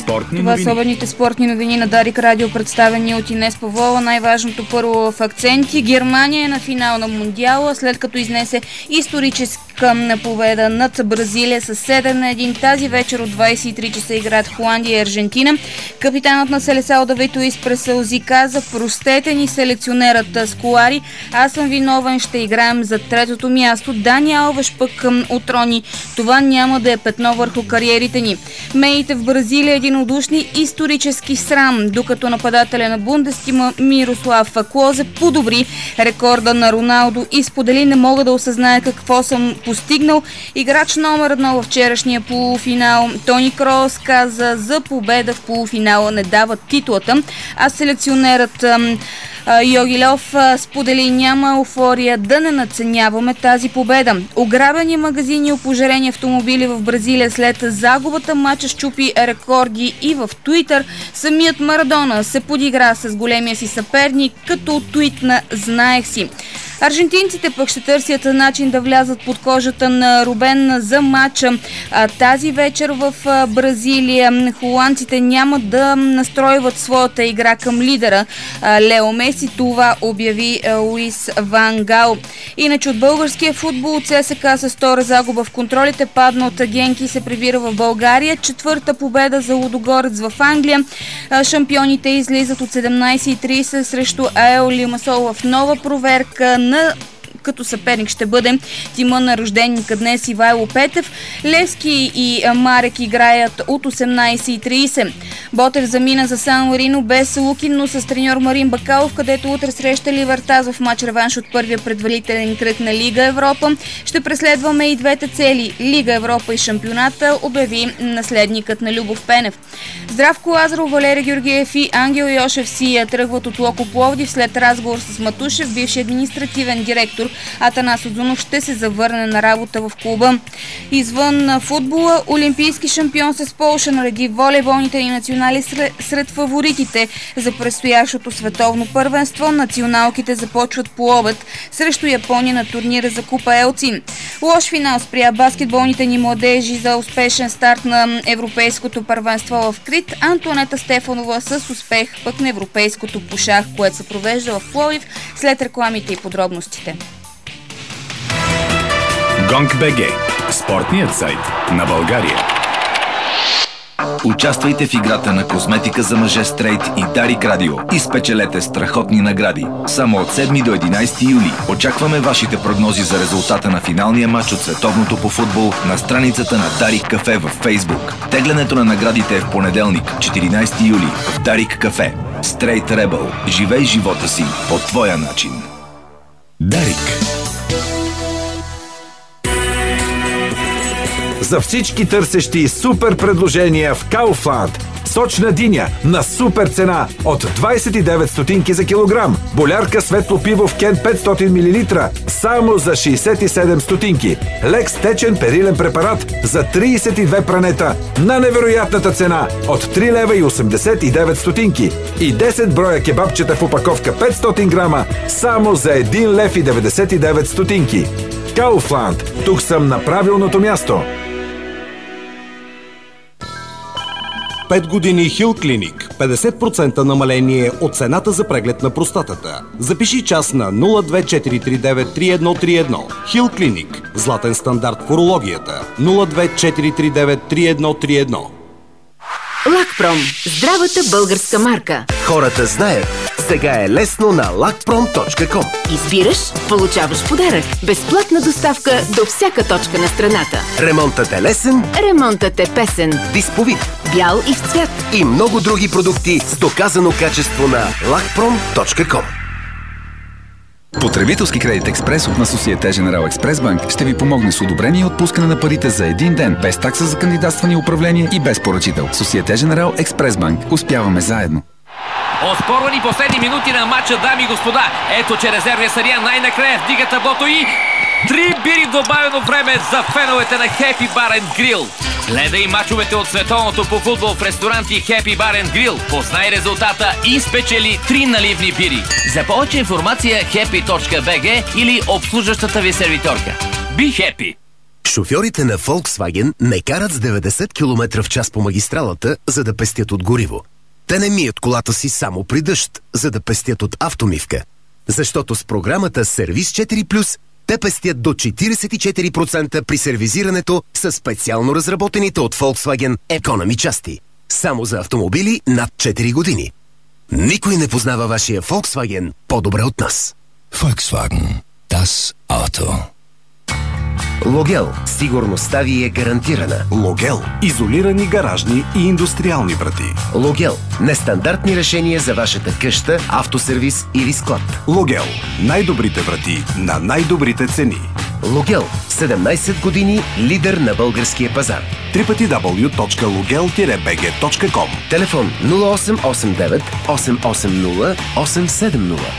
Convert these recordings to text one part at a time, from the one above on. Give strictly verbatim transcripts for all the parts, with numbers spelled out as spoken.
Спортни Това новини. са обедните спортни новини на Дарик Радио, представени от Инес Павлова. Най-важното първо в акценти. Германия е на финал на Мундиала, след като изнесе историческа победа над Бразилия с седем на едно. Тази вечер от двадесет и три часа играят Холандия и Аржентина. Капитанът на Селесао Давид Луис през сълзи каза: простете ни, селекционерът Сколари, аз съм виновен, ще играем за третото място. Дани Алвеш пък отрони: това няма да е петно върху кариерите ни. Медиите в Бразилия единодушни: исторически срам, докато нападателя на Бундестима Мирослав Клозе подобри рекорда на Роналдо и сподели: не мога да осъзная какво съм постигнал. Играч номер едно във вчерашния полуфинал Тони Кроос каза: за победа в полуфинала не дава титлата, а селекционерът Йоги Льов сподели: няма еуфория, да не надценяваме тази победа. Ограбени магазини и опожарени автомобили в Бразилия след загубата. Мача щупи рекорди и в Туитър. Самият Марадона се подигра с големия си съперник, като твитна: знаех си. Аржентинците пък ще търсят начин да влязат под кожата на Рубен за матча тази вечер в Бразилия. Холандците няма да настройват своята игра към лидера Лео Меси. Това обяви Луис Ван Гал. Иначе от българския футбол ЦСКА с втора загуба в контролите падна от Генки и се прибира в България. Четвърта победа за Лудогорец в Англия. Шампионите излизат от седемнадесет и тридесет срещу АЕЛ Лимасол в нова проверка. На като съперник ще бъде тима на рожденика днес Ивайло Петев. Левски и Марек играят от осемнадесет и тридесет. Ботев замина за Сан Марино без Лукин, но с треньор Марин Бакалов, където утре среща Ливъртаз в матч реванш от първия предварителен кръг на Лига Европа. Ще преследваме и двете цели – Лига Европа и шампионата, обяви наследникът на Любов Пенев. Здравко Лазаров, Валерий Георгиев и Ангел Йошев си тръгват от Локо Пловдив след разговор с Матушев. Бивши административен директор Атанас Озунов ще се завърне на работа в клуба. Извън футбола, олимпийски шампион с Полша нареди волейболните ни национали сред фаворитите за предстоящото световно първенство. Националките започват по обед срещу Япония на турнира за Купа Елцин. Лош финал спря баскетболните ни младежи за успешен старт на европейското първенство в Крит. Антонета Стефанова с успех пък на европейското по шах, което се провежда в Пловдив, след рекламите и подробностите. Гонг.бг – спортният сайт на България. Участвайте в играта на козметика за мъже Стрейт и Дарик Радио и спечелете страхотни награди. Само от седми до единадесети юли очакваме вашите прогнози за резултата на финалния матч от световното по футбол на страницата на Дарик Кафе във Фейсбук. Теглянето на наградите е в понеделник, четиринадесети юли в Дарик Кафе. Стрейт Ребъл. Живей живота си по твоя начин. Дарик. За всички търсещи супер предложения в Kaufland. Сочна диня на супер цена от двадесет и девет стотинки за килограм. Болярка светло пиво в кен петстотин милилитра само за шейсет и седем стотинки. Лекс течен перилен препарат за тридесет и две пранета на невероятната цена от три лева и осемдесет и девет стотинки. И десет броя кебабчета в упаковка петстотин грама само за един лев и деветдесет и девет стотинки. Kaufland. Тук съм на правилното място. пет години Хил Клиник. петдесет процента намаление от цената за преглед на простатата. Запиши час на нула две четири три девет три едно три едно. Хил Клиник. Златен стандарт в урологията. нула две четири три девет три едно три едно. Лакпром. Здравата българска марка. Хората знаят. Сега е лесно на лакпром точка ком. Избираш, получаваш подарък. Безплатна доставка до всяка точка на страната. Ремонтът е лесен. Ремонтът е песен. Дисповит. Бял и в цвят. И много други продукти с доказано качество на лакпром точка ком. Потребителски кредит експрес от на Société Générale Express Bank ще ви помогне с одобрение и отпускане на парите за един ден, без такса за кандидатстване и управление и без поръчител. Société Générale Express Bank. Успяваме заедно. Оспорвани последни минути на матча, дами и господа. Ето, че резервния съдия най-накрая вдига таблото и три бири добавено време за феновете на Happy Bar and Grill. Гледай мачовете от световното по футбол в ресторанти Happy Bar and Grill. Познай резултата и спечели три наливни бири. За повече информация happy точка би джи или обслужващата ви сервиторка. Be happy! Шофьорите на Volkswagen не карат с деветдесет километра в час по магистралата, за да пестят от гориво. Те не мият колата си само при дъжд, за да пестят от автомивка. Защото с програмата Сервиз четири плюс те пестят до четиридесет и четири процента при сервизирането с специално разработените от Volkswagen Economy части. Само за автомобили над четири години. Никой не познава вашия Volkswagen по-добре от нас. Volkswagen. Das Auto. Логел. Сигурността ви е гарантирана. Логел. Изолирани гаражни и индустриални врати. Логел. Нестандартни решения за вашата къща, автосервис или склад. Логел. Най-добрите врати на най-добрите цени. Логел. седемнайсет години лидер на българския пазар. дабъл ю дабъл ю дабъл ю точка логел би джи точка ком. Телефон нула осем осем девет осем осем нула осем седем нула.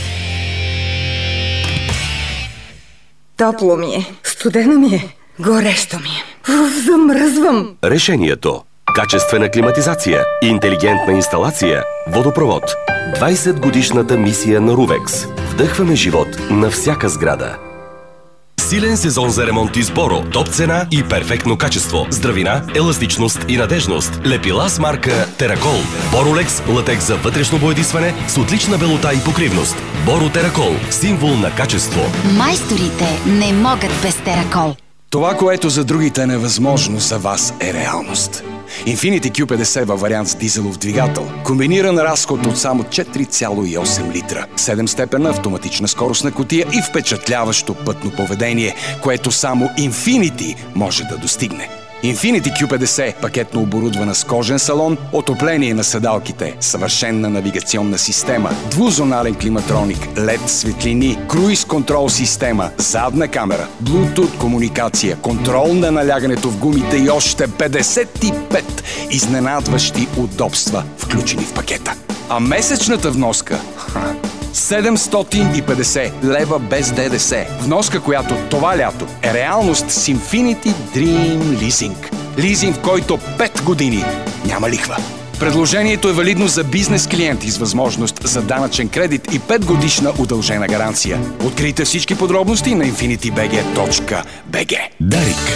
Топло ми е, студено ми е, горещо ми е. Уф, замръзвам. Решението. Качествена климатизация, интелигентна инсталация, водопровод. двайсет годишната мисия на Рувекс. Вдъхваме живот на всяка сграда. Силен сезон за ремонт с Боро. Топ цена и перфектно качество. Здравина, еластичност и надежност. Лепила с марка Теракол. Боролекс, латекс за вътрешно боядисване с отлична белота и покривност. Боро Теракол. Символ на качество. Майсторите не могат без Теракол. Това, което за другите е невъзможно, за вас е реалност. Infiniti кю петдесет във вариант с дизелов двигател. Комбиниран разход от само четири цяло и осем литра. седемстепенна автоматична скоростна кутия и впечатляващо пътно поведение, което само Infiniti може да достигне. Infiniti кю петдесет – пакетно оборудвана с кожен салон, отопление на седалките, съвършенна навигационна система, двузонален климатроник, лед светлини, круиз контрол система, задна камера, Bluetooth комуникация, контрол на налягането в гумите и още петдесет и пет изненадващи удобства, включени в пакета. А месечната вноска седемстотин и петдесет лева без ДДС. Вноска, която това лято е реалност с Infiniti Dream Leasing. Лизинг, в който пет години няма лихва. Предложението е валидно за бизнес клиенти с възможност за данъчен кредит и пет годишна удължена гаранция. Открийте всички подробности на инфинити би джи точка би джи. Дарик.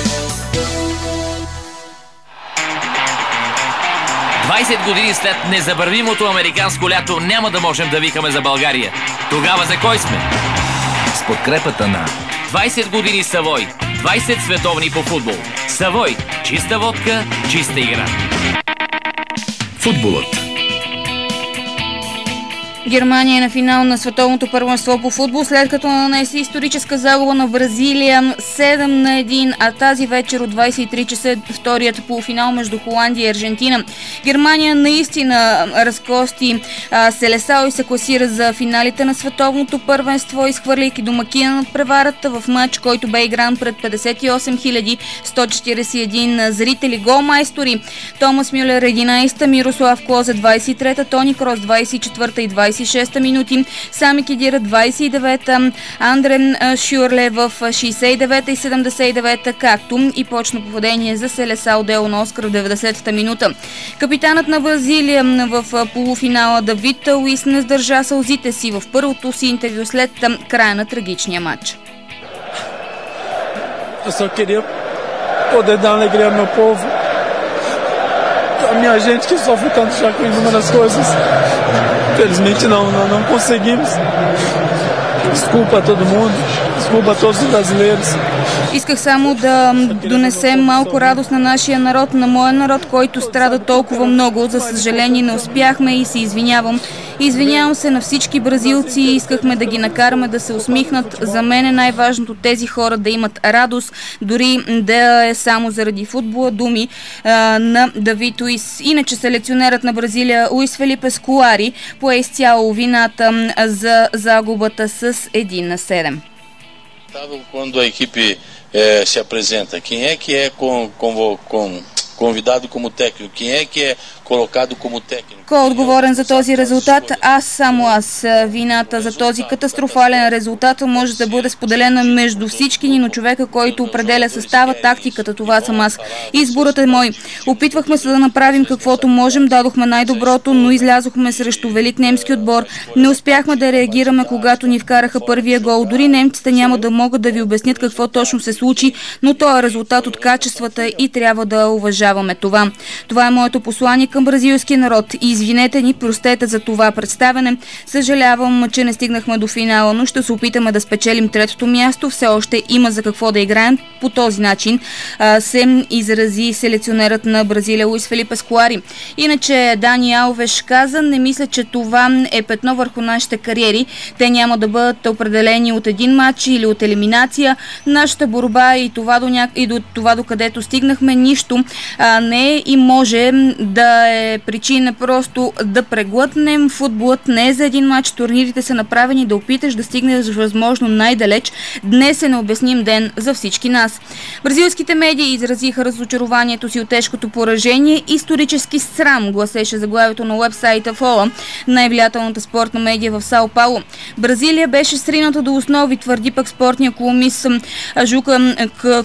двайсет години след незабравимото американско лято няма да можем да викаме за България. Тогава за кой сме? С подкрепата на двайсет години Савой. двайсет световни по футбол. Савой. Чиста водка, чиста игра. Футболът. Германия е на финал на световното първенство по футбол, след като нанесе историческа загуба на Бразилия седем на едно, а тази вечер от двайсет и три часа вторият полуфинал между Холандия и Аржентина. Германия наистина разкости а, Селесао и се класира за финалите на световното първенство, изхвърляйки домакина над преварата в матч, който бе игран пред петдесет и осем хиляди сто четиридесет и един зрители. Голмайстори: Томас Мюлер единайсета, Мирослав Клозе двайсет и трета, Тони Крос двайсет и четвърта и двайсет и шеста минути, Сами Кедира двайсет и девета, Андрен Шюрле в шейсет и девета и седемдесет и девета, както и почна попадение за Селесао Делон Оскар в деветдесетата минута. Капитанът на Бразилия в полуфинала Давид Луис не сдържа сълзите си в първото си интервю след края на трагичния матч. Eu só queria poder dar alegria ao meu povo, a minha gente que sofre tanto já com inúmeras coisas. Infelizmente não, não, não conseguimos. Desculpa a todo mundo, desculpa a todos os brasileiros. Исках само да донесем малко радост на нашия народ, на моя народ, който страда толкова много. За съжаление не успяхме и се извинявам. Извинявам се на всички бразилци, искахме да ги накараме да се усмихнат. За мен е най-важното тези хора да имат радост, дори да е само заради футбола. Думи а, на Давид Луис. Иначе селекционерът на Бразилия Луис Фелипе Сколари пое изцяло вината за загубата с едно на седем. Quando a equipe eh, se apresenta, quem é que é com, com, com, convidado como técnico? Quem é que é colocado como técnico? Кой е отговорен за този резултат? Аз, само аз. Вината за този катастрофален резултат може да бъде споделена между всички ни, но човека, който определя състава, тактиката, това съм аз. Изборът е мой. Опитвахме се да направим каквото можем, дадохме най-доброто, но излязохме срещу велик немски отбор. Не успяхме да реагираме, когато ни вкараха първия гол. Дори немците няма да могат да ви обяснят какво точно се случи, но то е резултат от качествата и трябва да уважаваме това. Това е моето послание към бразилския народ. И извинете ни, простете за това представяне. Съжалявам, че не стигнахме до финала, но ще се опитаме да спечелим третото място. Все още има за какво да играем. По този начин а, се изрази селекционерът на Бразилия Луис Фелипе Сколари. Иначе Дани Алвеш каза: не мисля, че това е петно върху нашите кариери. Те няма да бъдат определени от един матч или от елиминация. Нашата борба и това до, ня... и до това до където стигнахме, нищо а, не е и може да е причина просто да преглътнем. Футболът не е за един матч. Турнирите са направени да опиташ да стигнеш възможно най-далеч. Днес е необясним ден за всички нас. Бразилските медии изразиха разочарованието си от тежкото поражение. Исторически срам, гласеше заглавието на уебсайта Фола, най-влиятелната спортна медия в Сао Пауло. Бразилия беше срината до основи, твърди пък спортния колумнист Жука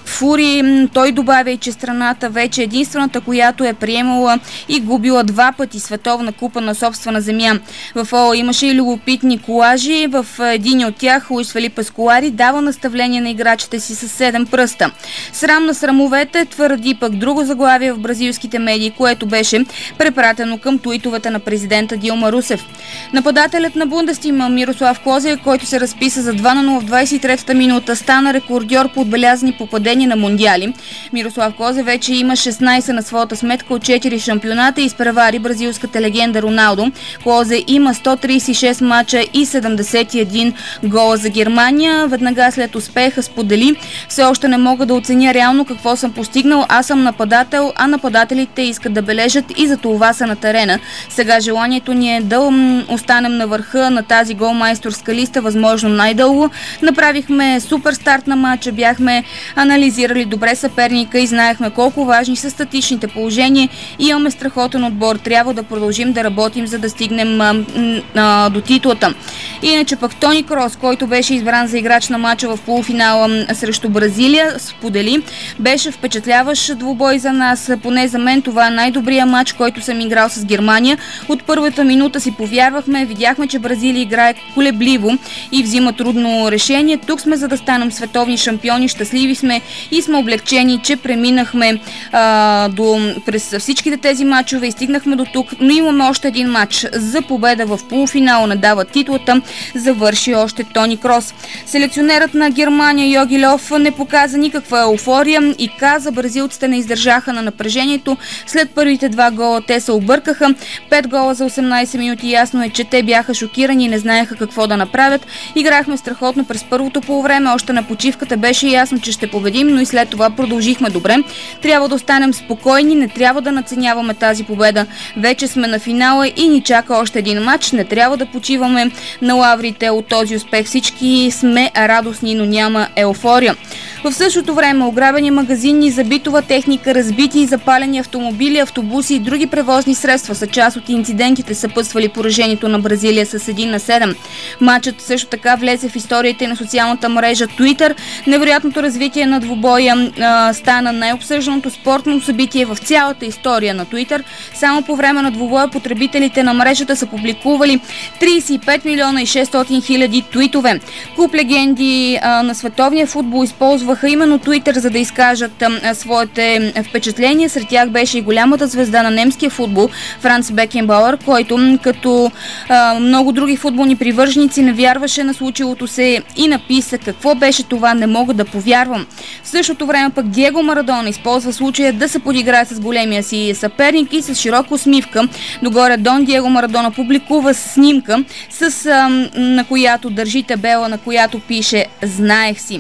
Кфури. Той добавя, че страната вече е единствената, която е приемала и губила два пъти световна купа на собствена земя. В Фола имаше и любопитни колажи. В един от тях Луис Фелипе Сколари дава наставление на играчите си с седем пръста. Срам на срамовете, твърди пък друго заглавие в бразилските медии, което беше препратено към туитовете на президента Дилма Русев. Нападателят на Бундестима Мирослав Клозе, който се разписа за два на нула в двадесет и третата минута, стана рекордьор по отбелязани попадения на мондиали. Мирослав Клозе вече има шестнадесет на своята сметка от четири шампионата и изпревари бразилската легенда Роналдо. Клозе има сто тридесет и шест мача и седемдесет и един гола за Германия. Веднага след успеха сподели: все още не мога да оценя реално какво съм постигнал. Аз съм нападател, а нападателите искат да бележат и за това са на терена. Сега желанието ни е да останем на върха на тази голмайсторска листа възможно най-дълго. Направихме супер старт на матча, бяхме анализирали добре съперника и знаехме колко важни са статичните положения. Имаме страхотен отбор, трябва да продължим да работим, за да стигнем а, а, до титлата. Иначе пък Тони Крос, който беше избран за играч на матча в полуфинала срещу Бразилия, сподели: беше впечатляващ двубой за нас, поне за мен това е най-добрият матч, който съм играл с Германия. От първата минута си повярвахме, видяхме, че Бразилия играе колебливо и взима трудно решение. Тук сме за да станем световни шампиони, щастливи сме и сме облегчени, че преминахме а, до, през всичките тези матчове и стигнахме до тук, но имаме още един матч за победа в полуфинала, не дава титлата, завърши още Тони Крос. Селекционерът на Германия Йоги Льов не показа никаква еуфория и каза: бразилците не издържаха на напрежението. След първите два гола те се объркаха. Пет гола за осемнадесет минути. Ясно е, че те бяха шокирани и не знаеха какво да направят. Играхме страхотно през първото полувреме. Още на почивката беше ясно, че ще победим, но и след това продължихме добре. Трябва да останем спокойни, не трябва да надценяваме тази победа. Вече сме на финала и ни чака още един матч. Не трябва да почиваме на лаврите от този успех. Всички сме радостни, но няма еуфория. В същото време ограбени магазини за битова техника, разбити и запалени автомобили, автобуси и други превозни средства са част от инцидентите, съпътствали поражението на Бразилия с един на седем. Матчът също така влезе в историята на социалната мрежа Twitter. Невероятното развитие на двубоя а, стана най-обсъжданото спортно събитие в цялата история на Twitter. Само по време на двубоя потребителите на мрежата са публикували тридесет и пет милиона и шестстотин хиляди твитове. Куп легенди а, на световния футбол използваха именно Twitter, за да изкажат а, своите впечатления. Сред тях беше и голямата звезда на немския футбол Франц Бекенбауер, който като а, много други футболни привърженици не вярваше на случилото се и написа: какво беше това, не мога да повярвам. В същото време пък Диего Марадона използва случая да се подиграе с големия си съперник и с широка усмивка догоре Дон Диего Марадона публикува снимка, с, а, на която държи табела, на която пише: знаех си.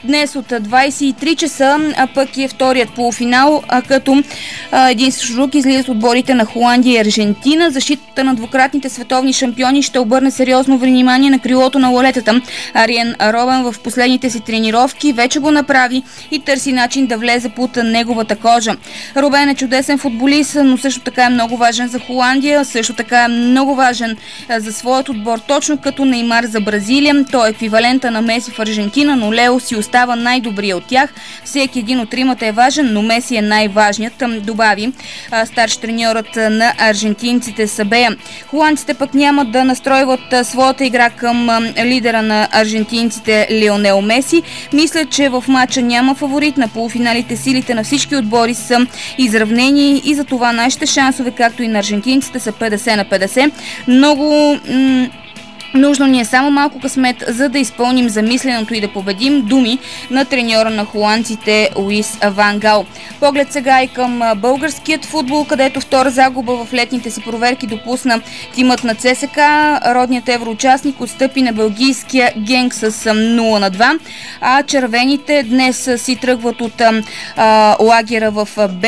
Днес от двадесет и три часа а пък е вторият полуфинал, а като а, един срещу друг излизат отборите на Холандия и Аржентина. Защитата на двукратните световни шампиони ще обърне сериозно внимание на крилото на лолетата. Ариен Робен в последните си тренировки вече го направи и търси начин да влезе под неговата кожа. Робен е чудесен футболист, но също така е много важен за Холандия, също така е много важен за своят отбор, точно като Неймар за Бразилия. Той е еквивалента на Меси в Аржентина, но Лео си остава най-добрия от тях. Всеки един от тримата е важен, но Меси е най-важният, добави старши треньорът на аржентинците Сабея. Холандците пък няма да настройват своята игра към лидера на аржентинците Лионел Меси. Мисля, че в матча няма фаворит. На полуфиналите силите на всички отбори са изравнени и за това нашите шансове, както и на аржентинците, са петдесет на петдесет. Много... М- Нужно ни е само малко късмет, за да изпълним замисленото и да победим, думи на треньора на холандците Луис Ван Гал. Поглед сега и към българският футбол, където втора загуба в летните си проверки допусна тимът на ЦСКА. Родният евроучастник отстъпи на белгийския Генк с нула на два, а червените днес си тръгват от а, лагера в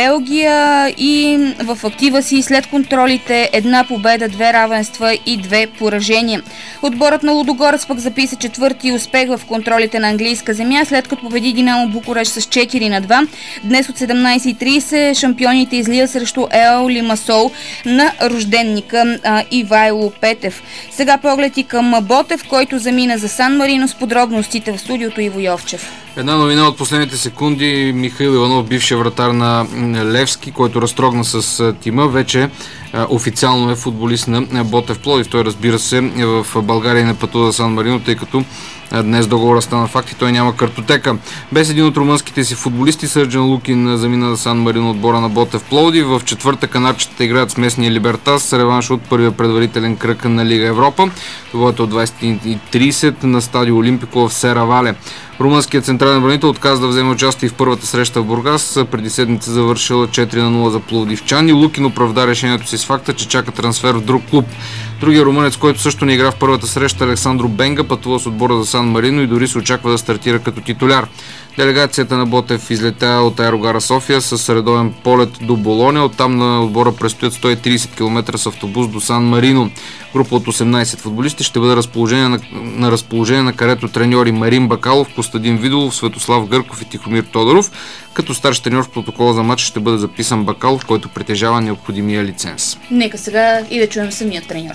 Белгия и в актива си след контролите една победа, две равенства и две поражения. Отборът на Лудогорец пък записа четвърти успех в контролите на английска земя, след като победи Динамо Букурещ с четири на два. Днес от седемнадесет и тридесет шампионите излият срещу Ел Лимасол на рожденника а, Ивайло Петев. Сега поглед и към Ботев, който замина за Сан Марино, с подробностите в студиото Иво Йовчев. Една новина от последните секунди. Михаил Иванов, бившия вратар на Левски, който разтрогна с тима, вече официално е футболист на Ботев Пловдив. Той, разбира се, в България не пътува за Сан Марино, тъй като днес договора стана факт и той няма картотека. Без един от румънските си футболисти, Сърджан Лукин замина за Сан Марино, отбора на Ботев Пловдив. В четвърта канарчетата играят с местния Либертас с реванш от първия предварителен кръг на Лига Европа. Това е от двадесет и тридесет на стадио Олимпико в Сера Вале. Румънският централен бранител отказа да вземе участие в първата среща в Бургас. Преди седмица завършила четири на нула за пловдивчани. Лукин оправда решението си с факта, че чака трансфер в друг клуб. Другия румънец, който също не игра в първата среща, Александро Бенга, пътува с отбора за Сан Марино и дори се очаква да стартира като титуляр. Делегацията на Ботев излетя от аерогара София с редовен полет до Болоня. Оттам на отбора предстоят сто и тридесет километра с автобус до Сан Марино. Група от осемнадесет футболисти ще бъде разположение на, на разположение на карето треньори Марин Бакалов, Костадин Видолов, Светослав Гърков и Тихомир Тодоров. Като старши треньор в протокола за матч ще бъде записан Бакалов, който притежава необходимия лиценз. Нека сега и да чуем самия треньор.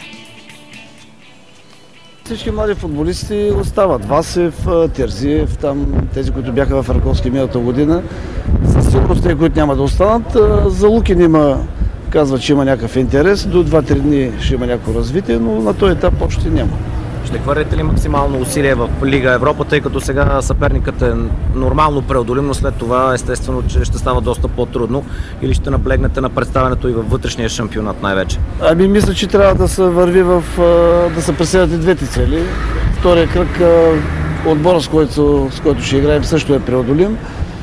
Всички млади футболисти остават. Васев, Терзиев, там тези, които бяха в Раковски миналата година. Със сигурност тези, които няма да останат. За Лукин има, казва, че има някакъв интерес. До два-три дни ще има някакво развитие, но на този етап почти няма. Ще хвърляте ли максимално усилие в Лига Европа, тъй като сега съперникът е нормално преодолим, но след това естествено, че ще става доста по-трудно, или ще наблегнете на представянето и във вътрешния шампионат най-вече? Ами мисля, че трябва да се върви в, да се преследват и двете цели. Втория кръг, отбора, с който, с който ще играем, също е преодолим.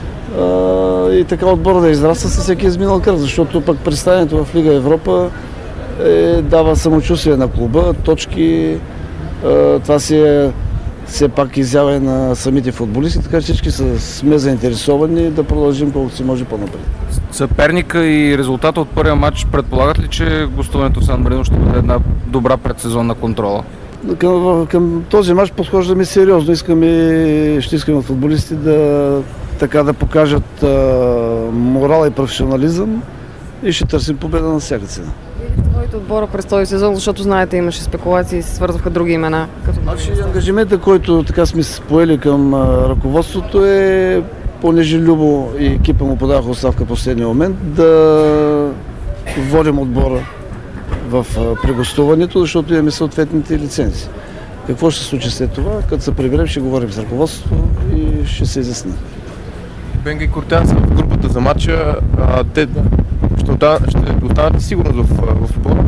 И така отбора да израства със всеки изминал кръг, защото пък представянето в Лига Европа е, дава самочувствие на клуба, точки. Това си е все пак изява на самите футболисти, така че всички са, сме заинтересовани да продължим колкото си може по-напред. Съперника и резултата от първия матч предполагат ли, че гостуването в Сан Марино ще бъде една добра предсезонна контрола? Към, към този матч подхождаме сериозно. Искаме, ще искаме футболисти да, така, да покажат а, морал и професионализъм и ще търсим победа на всяка цена. Твоите отбора през този сезон, защото знаете, имаше спекулации и се свързваха други имена. Като... Значи ангажимента, който така сме поели към а, ръководството е, понеже Любо и екипа му подаха оставка в последния момент, да водим отбора в а, прегостуването, защото имаме съответните лицензии. Какво ще се случи след това? Като се приберем, ще говорим с ръководството и ще се изясни. Бенга и Кортян са в групата за матча. А, те ще останат сигурно в, в отбора?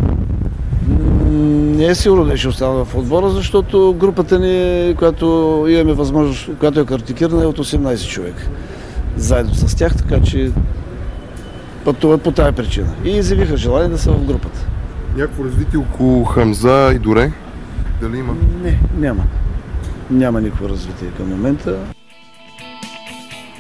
Не е сигурно да ще останат в отбора, защото групата ни, която имаме възможност, която е картикирана, е от осемнадесет човека. Заедно с тях, така че пътуват по тази причина. И изявиха желание да са в групата. Някакво развитие около Хамза и Доре? Дали има? Не, няма. Няма никакво развитие към момента.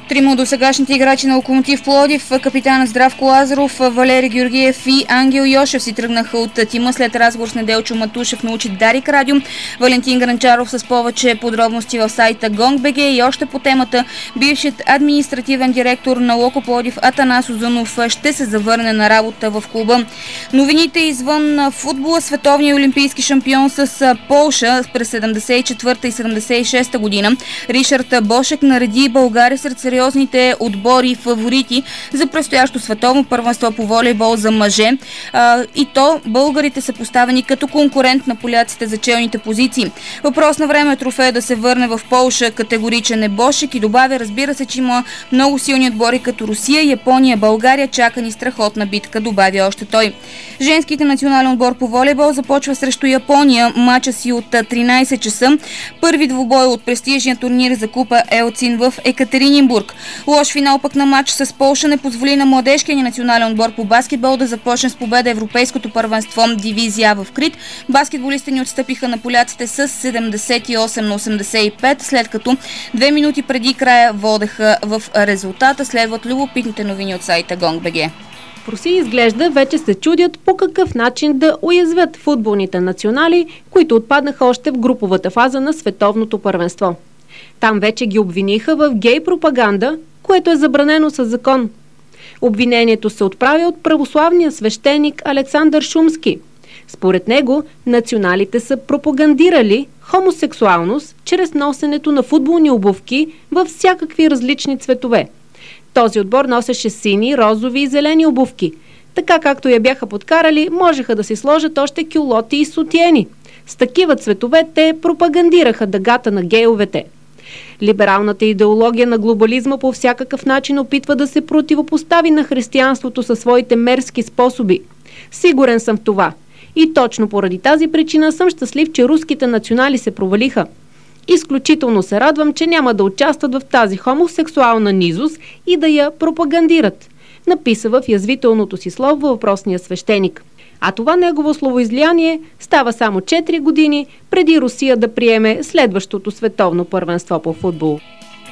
Трима от досегашните играчи на Локомотив Пловдив, капитанът Здравко Лазаров, Валери Георгиев и Ангел Йошев си тръгнаха от тима след разговор с Неделчо Матушев, научи Дарик Радио. Валентин Гранчаров с повече подробности в сайта Гонг.бг и още по темата. Бившият административен директор на Локо Пловдив Атанас Озунов ще се завърне на работа в клуба. Новините извън футбола. Световният олимпийски шампион с Полша през седемдесет и четвърта и седемдесет и шеста година Ришард Бошек нареди България сред сериозните отбори и фаворити за предстоящо световно първенство по волейбол за мъже. А, и то българите са поставени като конкурент на поляците за челните позиции. Въпрос на време е трофея да се върне в Полша, категоричен е Бошек и добавя, разбира се, че има много силни отбори като Русия, Япония, България, чака ни страхотна битка, добавя още той. Женските национален отбор по волейбол започва срещу Япония. Мача си от тринайсет часа. Първи двубой от престижния турнир за купа Елцин в Екатерининбург. Лош финал пък на матч с Полша не позволи на младежкия ни национален отбор по баскетбол да започне с победа европейското първенство дивизия в Крит. Баскетболистите ни отстъпиха на поляците с седемдесет и осем на осемдесет и пет, след като две минути преди края водеха в резултата. Следват любопитните новини от сайта Гонг.бг. В Русия изглежда вече се чудят по какъв начин да уязвят футболните национали, които отпаднаха още в груповата фаза на световното първенство. Там вече ги обвиниха в гей пропаганда, което е забранено със закон. Обвинението се отправя от православния свещеник Александър Шумски. Според него, националите са пропагандирали хомосексуалност чрез носенето на футболни обувки във всякакви различни цветове. Този отбор носеше сини, розови и зелени обувки. Така както я бяха подкарали, можеха да си сложат още кюлоти и сутиени. С такива цветове те пропагандираха дъгата на гейовете. Либералната идеология на глобализма по всякакъв начин опитва да се противопостави на християнството със своите мерзки способи. Сигурен съм в това. И точно поради тази причина съм щастлив, че руските национали се провалиха. Изключително се радвам, че няма да участват в тази хомосексуална низост и да я пропагандират, написа в язвителното си слово въпросния свещеник. А това негово словоизлияние става само четири години преди Русия да приеме следващото световно първенство по футбол.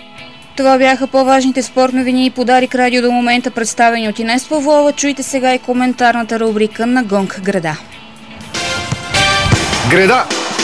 Това бяха по-важните спортни новини и Подарик Радио до момента, представени от Инес Павлова. Чуйте сега и коментарната рубрика на Гонг Града. Града!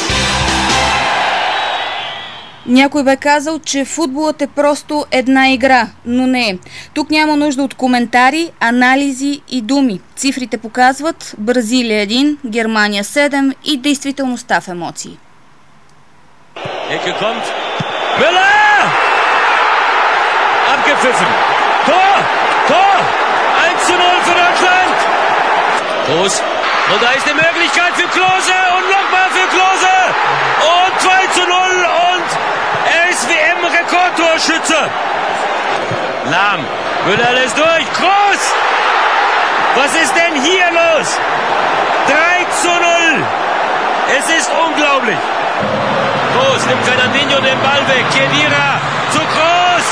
Някой бе казал, че футболът е просто една игра, но не е. Тук няма нужда от коментари, анализи и думи. Цифрите показват Бразилия един, Германия седем и действителността в емоции. Ecke kommt. Müller! Abgepfiffen. Tor! Tor! eins zu null für Deutschland. Groß. Und da ist die Möglichkeit für Klose und nochmal für Klose. Und zwei zu null und er ist W M-Rekordtorschütze. Lahm. Müller lässt durch. Groß! Was ist denn hier los? drei zu null. Es ist unglaublich. Groß nimmt Fernandinho den Ball weg. Khedira zu Groß.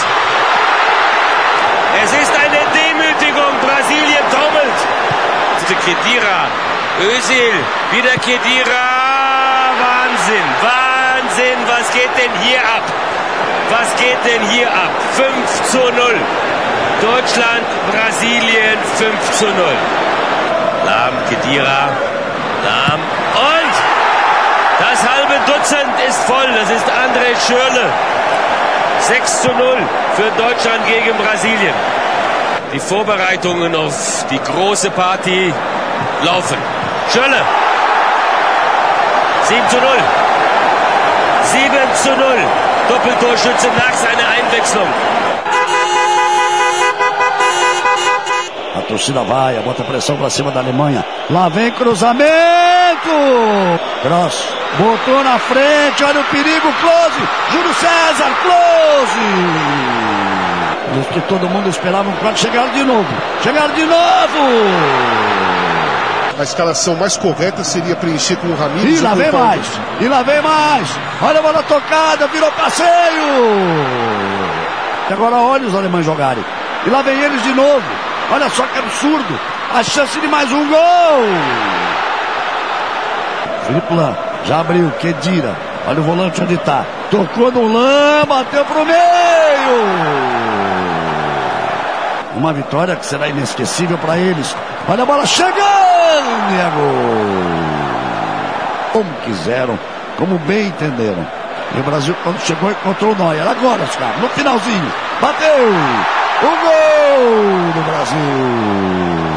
Es ist eine Demütigung. Brasilien taumelt. Khedira. Özil. Wieder Khedira. Wahnsinn. Wahnsinn. Was geht denn hier ab? Was geht denn hier ab? fünf zu null. Deutschland, Brasilien fünf zu null. Lahm, Khedira. Lahm. Und das halbe Dutzend ist voll. Das ist André Schürrle. sechs zu null für Deutschland gegen Brasilien. Die Vorbereitungen auf die große Party laufen. Schürrle. sieben zu null. sieben zu null. Doppeltorschütze nach seiner Einwechslung. A torcida vai, bota pressão pra cima da Alemanha. Lá vem cruzamento. Cross. Botou na frente, olha o perigo, Klose. Júlio César, Klose. Isso que todo mundo esperava, pode chegar de novo. Chegaram de novo. A escalação mais correta seria preencher com o Ramires. E lá vem mais, e lá vem mais. Olha a bola tocada, virou passeio. E agora olha os alemães jogarem. E lá vem eles de novo. Olha só que absurdo. A chance de mais um gol. Felipe Lan, já abriu, Khedira. Olha o volante onde tá. Tocou no Lan, bateu pro meio. Uma vitória que será inesquecível para eles. Olha a bola chegando e é gol. Como quiseram, como bem entenderam. E o Brasil, quando chegou, encontrou o Neuer. Agora, os caras, no finalzinho. Bateu! O gol do Brasil!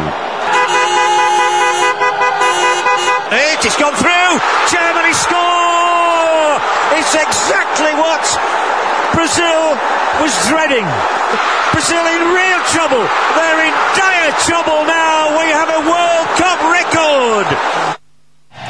It's gone through! Germany score! It's exactly what Brazil was dreading. Brazil in real trouble. They're in dire trouble now. We have a World Cup record.